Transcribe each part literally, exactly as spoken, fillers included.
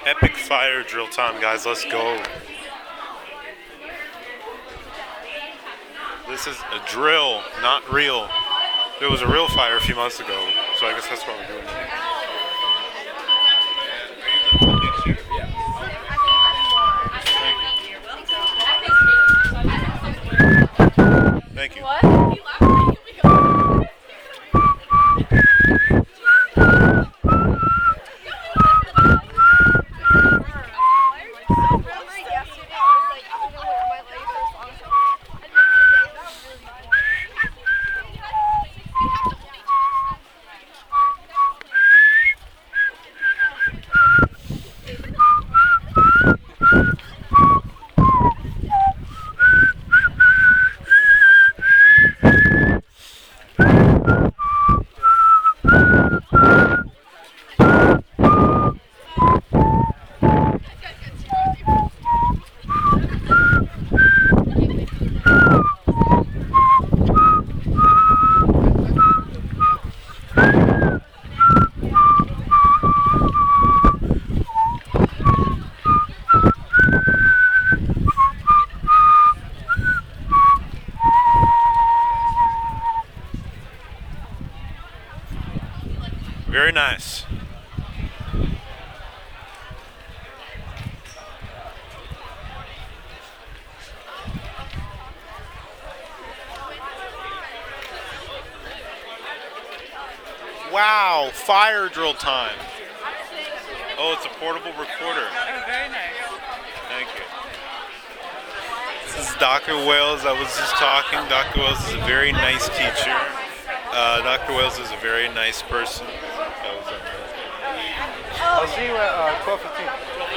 Epic fire drill time, guys. Let's go. This is a drill, not real. There was a real fire a few months ago, so I guess that's what we're doing. Thank you. What? Very nice. Wow, fire drill time. Oh, it's a portable recorder. Oh, very nice. Thank you. This is Doctor Wales. I was just talking. Doctor Wales is a very nice teacher. Uh, Doctor Wales is a very nice person. That was amazing. I'll see you at uh, twelve fifteen.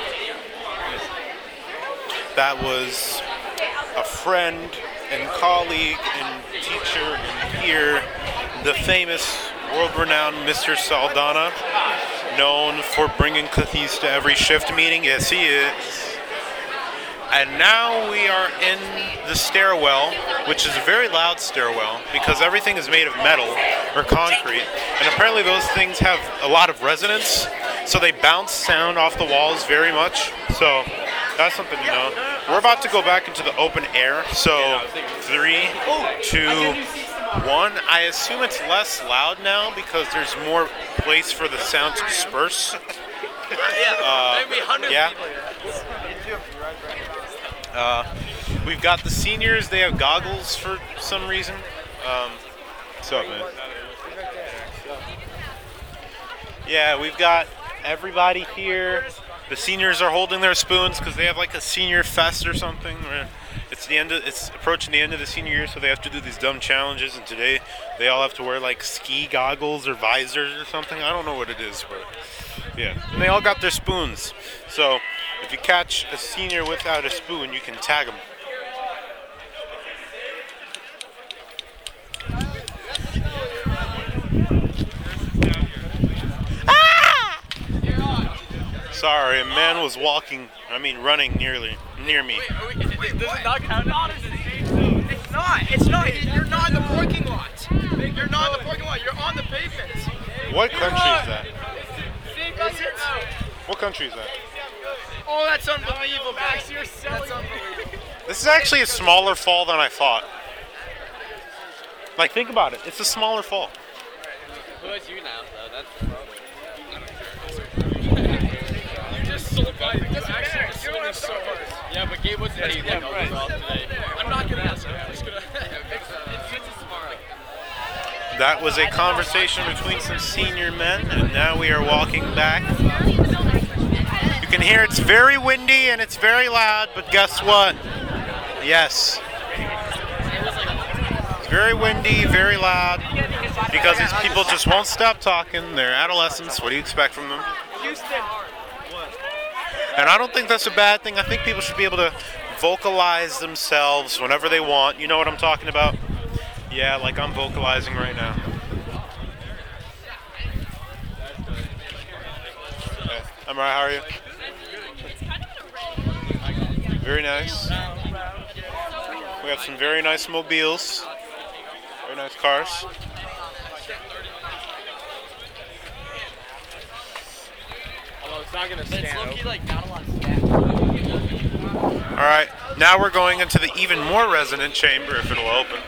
That was a friend and colleague and teacher and peer, the famous world-renowned Mister Saldana, known for bringing cookies to every shift meeting. Yes, he is. And now we are in the stairwell, which is a very loud stairwell because everything is made of metal or concrete. And apparently those things have a lot of resonance, so they bounce sound off the walls very much. So that's something to know. We're about to go back into the open air. So three, two, one. I assume it's less loud now because there's more place for the sound to disperse. Uh, yeah. Uh, we've got the seniors. They have goggles for some reason. Um, what's up, man? Yeah, we've got everybody here. The seniors are holding their spoons because they have like a senior fest or something. Where it's the end. Of, it's approaching the end of the senior year, so they have to do these dumb challenges. And today, they all have to wear like ski goggles or visors or something. I don't know what it is, but yeah. And they all got their spoons. So if you catch a senior without a spoon, you can tag them. Ah! Sorry, a man was walking, I mean running nearly, near me. Wait, wait, wait, does it not count? It's not. It's not. You're not in the parking lot. You're not in the parking lot. You're on the pavement. What country is that? Is it? What country is that? Oh, that's unbelievable, Max. You're selling. That's unbelievable. This is actually a smaller fall than I thought. Like, think about it. It's a smaller fall. Who is you now, though? That's the problem. You just sold by. You actually sold me so hard. Yeah, but Gabe wasn't Yeah, here yeah, like right. overall today. I'm not gonna ask him. I'm just gonna. It's it's tomorrow. That was a conversation between some senior men, and now we are walking back. You can hear it's very windy and it's very loud, but guess what? Yes. It's very windy, very loud, because these people just won't stop talking. They're adolescents. What do you expect from them? Houston. And I don't think that's a bad thing. I think people should be able to vocalize themselves whenever they want. You know what I'm talking about? Yeah, like I'm vocalizing right now. Okay. I'm right, how are you? Very nice. We have some very nice mobiles. Very nice cars. It's not gonna But stand. it's low key open. like not a lot of stats. All right, now we're going into the even more resonant chamber if it'll open.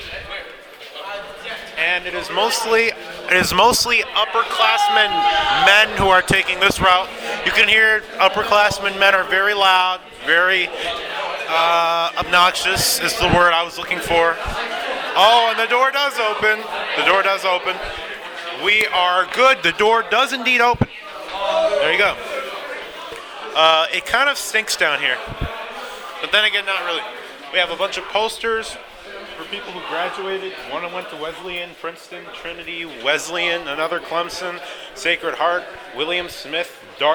And it is mostly it is mostly upperclassmen men who are taking this route. You can hear upperclassmen men are very loud, very uh, obnoxious is the word I was looking for. Oh, and the door does open. The door does open. We are good. The door does indeed open. There you go. Uh, it kind of stinks down here. But then again, not really. We have a bunch of posters for people who graduated. One went to Wesleyan, Princeton, Trinity, Wesleyan, another Clemson, Sacred Heart, William Smith,